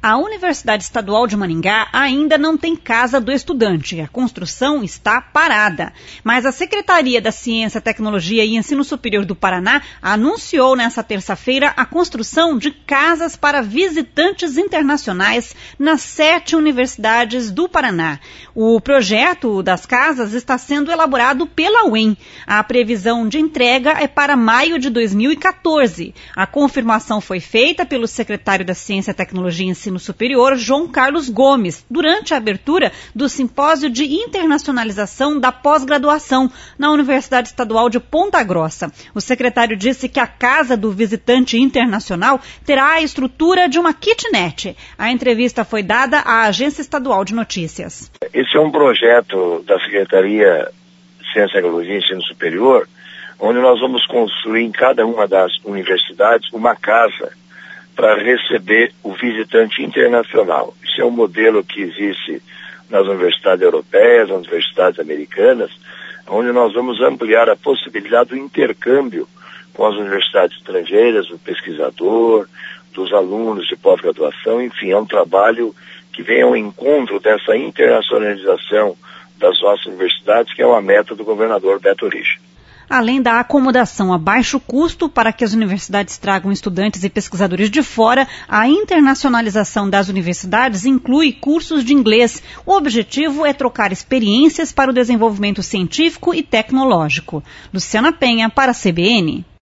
A Universidade Estadual de Maringá ainda não tem Casa do Estudante. A construção está parada. Mas a Secretaria da Ciência, Tecnologia e Ensino Superior do Paraná anunciou nesta terça-feira a construção de casas para visitantes internacionais nas 7 universidades do Paraná. O projeto das casas está sendo elaborado pela UEM. A previsão de entrega é para maio de 2014. A confirmação foi feita pelo secretário da Ciência, Tecnologia e Ensino Superior, João Carlos Gomes, durante a abertura do Simpósio de Internacionalização da Pós-Graduação na Universidade Estadual de Ponta Grossa. O secretário disse que a Casa do Visitante Internacional terá a estrutura de uma kitnet. A entrevista foi dada à Agência Estadual de Notícias. Esse é um projeto da Secretaria de Ciência, Tecnologia e Ensino Superior, onde nós vamos construir em cada uma das universidades uma casa para receber o visitante internacional. Isso é um modelo que existe nas universidades europeias, nas universidades americanas, onde nós vamos ampliar a possibilidade do intercâmbio com as universidades estrangeiras, do pesquisador, dos alunos de pós-graduação, enfim, é um trabalho que vem ao encontro dessa internacionalização das nossas universidades, que é uma meta do governador Beto Richa. Além da acomodação a baixo custo para que as universidades tragam estudantes e pesquisadores de fora, a internacionalização das universidades inclui cursos de inglês. O objetivo é trocar experiências para o desenvolvimento científico e tecnológico. Luciana Penha, para a CBN.